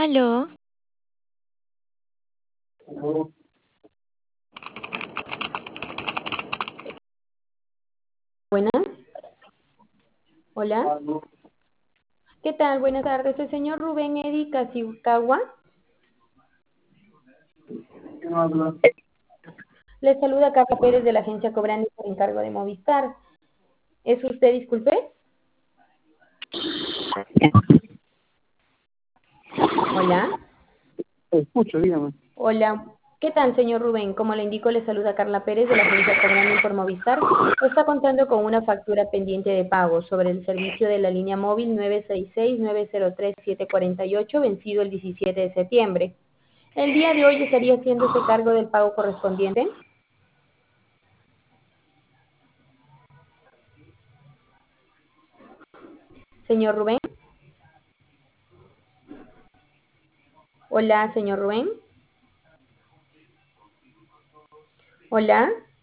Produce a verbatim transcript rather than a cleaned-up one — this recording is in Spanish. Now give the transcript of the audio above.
Aló, Buenas, hola. ¿Qué tal? Buenas tardes. El señor Rubén Edi Casiucagua. Le saluda Carla Pérez de la agencia Cobrani por encargo de Movistar. ¿Es usted, disculpe? Hola. Escucho, dígame. Hola. ¿Qué tal, señor Rubén? Como le indico, le saluda Carla Pérez de la agencia Cobrani por Movistar. Está contando con una factura pendiente de pago sobre el servicio de la línea móvil nueve seis seis nueve cero tres siete cuatro ocho, vencido el diecisiete de septiembre. El día de hoy estaría haciéndose cargo del pago correspondiente. Señor Rubén. Hola, señor Rubén. Hola.